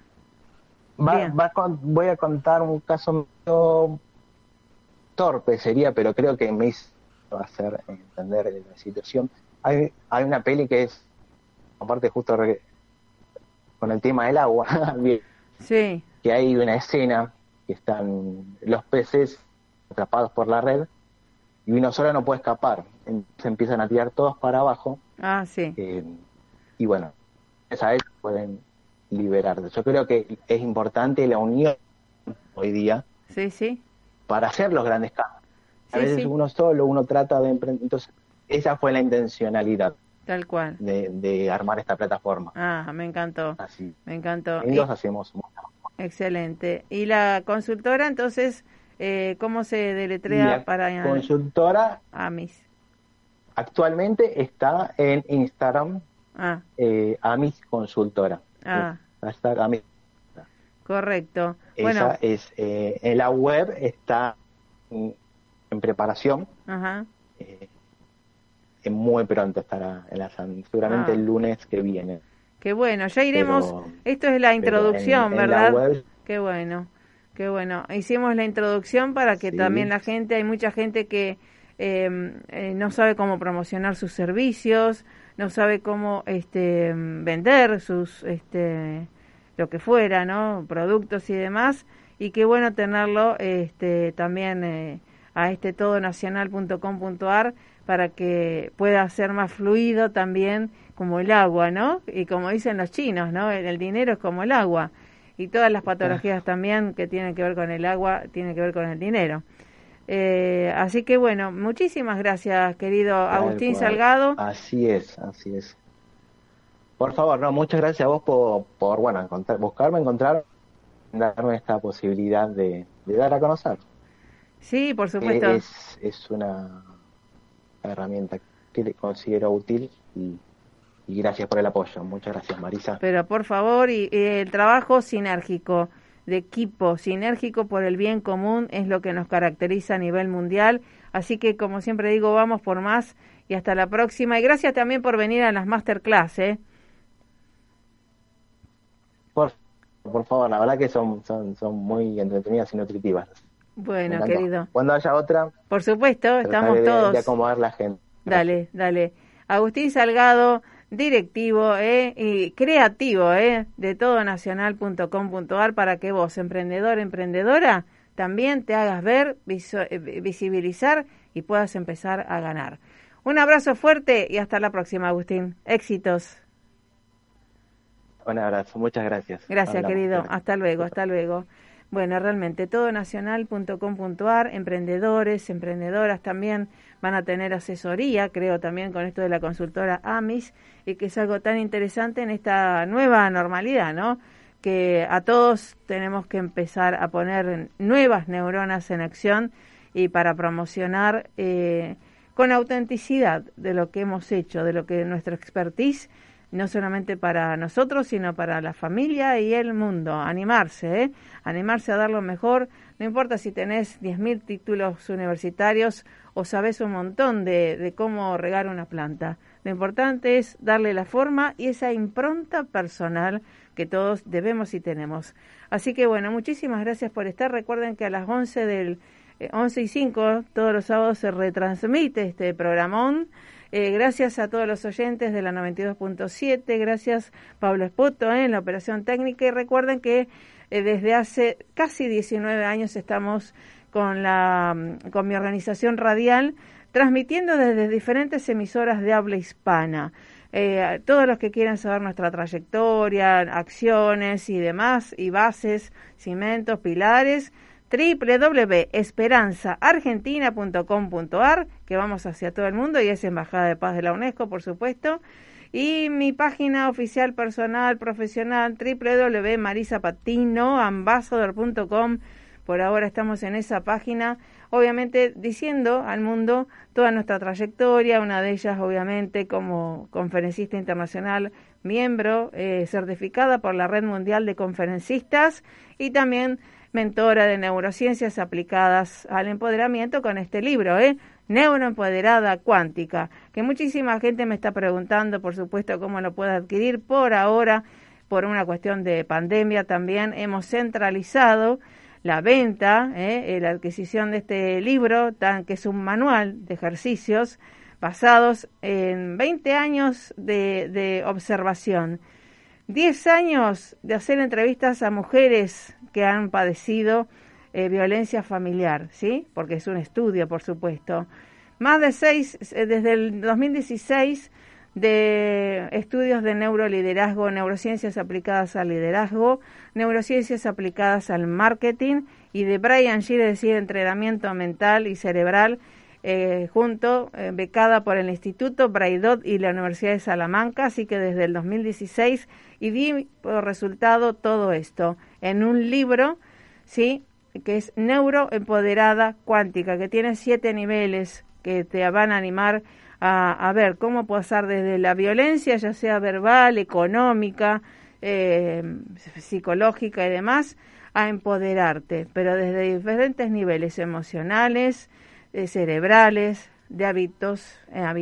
Voy a contar un caso medio torpe sería, pero creo que me hizo hacer entender la situación. Hay una peli que es, aparte justo con el tema del agua, sí, que hay una escena que están los peces atrapados por la red y uno solo no puede escapar, entonces empiezan a tirar todos para abajo. Sí. Y bueno, esa vez pueden liberarse. Yo creo que es importante la unión hoy día, sí, para hacer los grandes cambios. A sí, veces uno solo, uno trata de emprender. Entonces, esa fue la intencionalidad. Tal cual. De armar esta plataforma. Me encantó. Así. Me encantó. Y los hacemos. Excelente. ¿Y la consultora, entonces, cómo se deletrea para...? La consultora Amis. Actualmente está en Instagram, Amis Consultora. Hashtag Amis. Correcto. Esa es, en la web está en preparación. Muy pronto estará seguramente el lunes que viene. Qué bueno, ya iremos. Esto es la introducción, ¿verdad? En la web, qué bueno. Hicimos la introducción para que también la gente, hay mucha gente que no sabe cómo promocionar sus servicios, no sabe cómo vender sus lo que fuera, ¿no? Productos y demás, y qué bueno tenerlo también a todonacional.com.ar para que pueda ser más fluido también como el agua, ¿no? Y como dicen los chinos, ¿no? El dinero es como el agua, y todas las patologías también que tienen que ver con el agua tienen que ver con el dinero. Así que bueno, muchísimas gracias, querido Agustín Salgado. Así es. Por favor, muchas gracias a vos por buscarme, encontrar, darme esta posibilidad de dar a conocer. Sí, por supuesto. Es una herramienta que considero útil y gracias por el apoyo. Muchas gracias, Marisa. Pero por favor, y el trabajo sinérgico, de equipo, sinérgico por el bien común, es lo que nos caracteriza a nivel mundial. Así que, como siempre digo, vamos por más y hasta la próxima. Y gracias también por venir a las masterclass, Por favor, la verdad que son muy entretenidas y nutritivas. Bueno, querido. Cuando haya otra, por supuesto, estamos todos. De acomodar la gente. Dale. Agustín Salgado, directivo y creativo de todonacional.com.ar, para que vos, emprendedor, emprendedora, también te hagas ver, visibilizar y puedas empezar a ganar. Un abrazo fuerte y hasta la próxima, Agustín. Éxitos. Un abrazo, muchas gracias. Gracias, querido. Hasta luego. Bueno, realmente, todonacional.com.ar, emprendedores, emprendedoras también van a tener asesoría, creo también con esto de la consultora AMIS, y que es algo tan interesante en esta nueva normalidad, ¿no? Que a todos tenemos que empezar a poner nuevas neuronas en acción y para promocionar con autenticidad de lo que hemos hecho, de lo que nuestra expertise, no solamente para nosotros, sino para la familia y el mundo. Animarse, animarse a dar lo mejor. No importa si tenés 10.000 títulos universitarios o sabés un montón de cómo regar una planta. Lo importante es darle la forma y esa impronta personal que todos debemos y tenemos. Así que bueno, muchísimas gracias por estar. Recuerden que a las 11:05 todos los sábados se retransmite este programón. Gracias a todos los oyentes de la 92.7, gracias Pablo Espoto en la operación técnica, y recuerden que desde hace casi 19 años estamos con mi organización radial transmitiendo desde diferentes emisoras de habla hispana. Todos los que quieran saber nuestra trayectoria, acciones y demás, y bases, cimientos, pilares, www.esperanzaargentina.com.ar, que vamos hacia todo el mundo y es Embajada de Paz de la UNESCO, por supuesto, y mi página oficial personal, profesional, www.marisapatinoambassador.com. Por ahora estamos en esa página, obviamente diciendo al mundo toda nuestra trayectoria, una de ellas obviamente como conferencista internacional, miembro certificada por la Red Mundial de Conferencistas y también mentora de neurociencias aplicadas al empoderamiento con este libro, Neuroempoderada Cuántica, que muchísima gente me está preguntando, por supuesto, cómo lo puedo adquirir. Por ahora, por una cuestión de pandemia, también hemos centralizado la venta, la adquisición de este libro, que es un manual de ejercicios basados en 20 años de observación, 10 años de hacer entrevistas a mujeres que han padecido violencia familiar, ¿sí? Porque es un estudio, por supuesto. Más de 6, desde el 2016, de estudios de neuroliderazgo, neurociencias aplicadas al liderazgo, neurociencias aplicadas al marketing, y de Brian Shear, es decir, entrenamiento mental y cerebral, becada por el Instituto Braidot y la Universidad de Salamanca, así que desde el 2016, y di por resultado todo esto en un libro, ¿sí?, que es Neuroempoderada Cuántica, que tiene 7 niveles que te van a animar a ver cómo pasar desde la violencia, ya sea verbal, económica, psicológica y demás, a empoderarte, pero desde diferentes niveles emocionales, cerebrales, de hábitos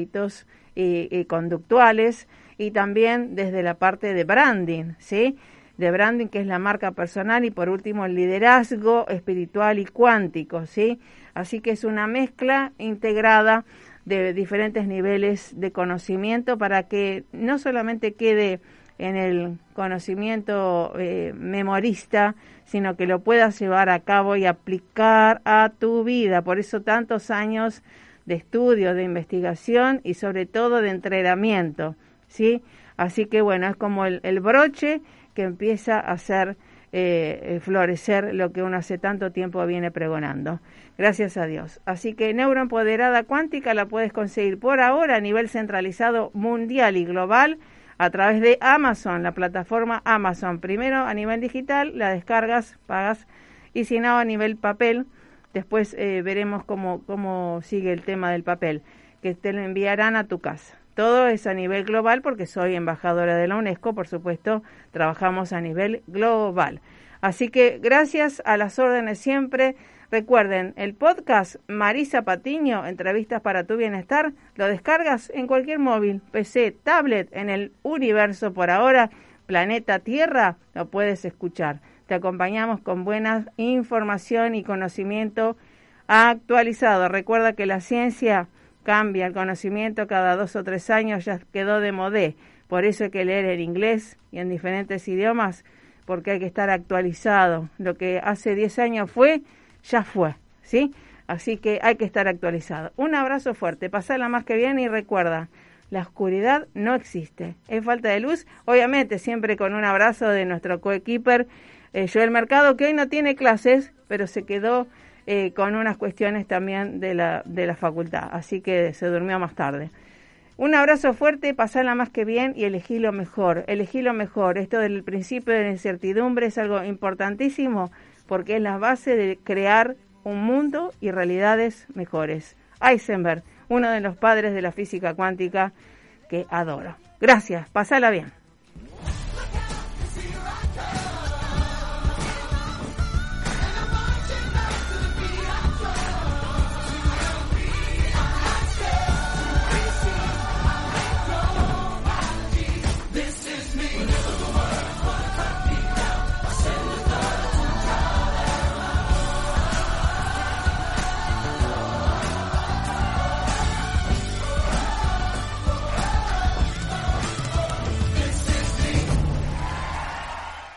y conductuales, y también desde la parte de branding, ¿sí?, de branding, que es la marca personal, y por último el liderazgo espiritual y cuántico, ¿sí? Así que es una mezcla integrada de diferentes niveles de conocimiento para que no solamente quede en el conocimiento memorista, sino que lo puedas llevar a cabo y aplicar a tu vida. Por eso tantos años de estudio, de investigación y sobre todo de entrenamiento, ¿sí? Así que bueno, es como el broche que empieza a hacer florecer lo que uno hace tanto tiempo viene pregonando. Gracias a Dios. Así que Neuroempoderada Cuántica la puedes conseguir por ahora a nivel centralizado mundial y global a través de Amazon, la plataforma Amazon. Primero a nivel digital, la descargas, pagas, y si no a nivel papel, después veremos cómo sigue el tema del papel, que te lo enviarán a tu casa. Todo es a nivel global porque soy embajadora de la UNESCO, por supuesto, trabajamos a nivel global. Así que gracias, a las órdenes siempre. Recuerden, el podcast Marisa Patiño, Entrevistas para tu Bienestar, lo descargas en cualquier móvil, PC, tablet, en el universo por ahora, planeta Tierra, lo puedes escuchar. Te acompañamos con buena información y conocimiento actualizado. Recuerda que la ciencia cambia, el conocimiento cada 2 o 3 años ya quedó de modé. Por eso hay que leer en inglés y en diferentes idiomas, porque hay que estar actualizado. Lo que hace 10 años fue, ya fue, ¿sí? Así que hay que estar actualizado. Un abrazo fuerte, pasala más que bien y recuerda, la oscuridad no existe. Es falta de luz, obviamente siempre con un abrazo de nuestro coequiper Joel Mercado, que hoy no tiene clases, pero se quedó con unas cuestiones también de la facultad, así que se durmió más tarde. Un abrazo fuerte, pasala más que bien y elegí lo mejor. Elegí lo mejor. Esto del principio de la incertidumbre es algo importantísimo porque es la base de crear un mundo y realidades mejores. Heisenberg, uno de los padres de la física cuántica que adoro. Gracias, pasala bien.